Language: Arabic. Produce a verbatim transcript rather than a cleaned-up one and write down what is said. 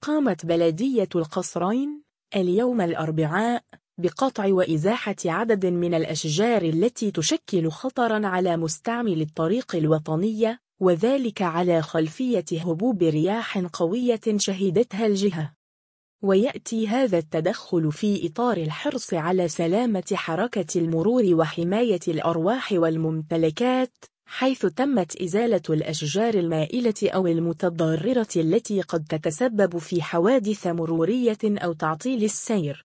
قامت بلدية القصرين اليوم الأربعاء بقطع وإزاحة عدد من الأشجار التي تشكل خطراً على مستعمل الطريق الوطنية، وذلك على خلفية هبوب رياح قوية شهدتها الجهة. ويأتي هذا التدخل في إطار الحرص على سلامة حركة المرور وحماية الأرواح والممتلكات، حيث تمت إزالة الأشجار المائلة أو المتضررة التي قد تتسبب في حوادث مرورية أو تعطيل السير.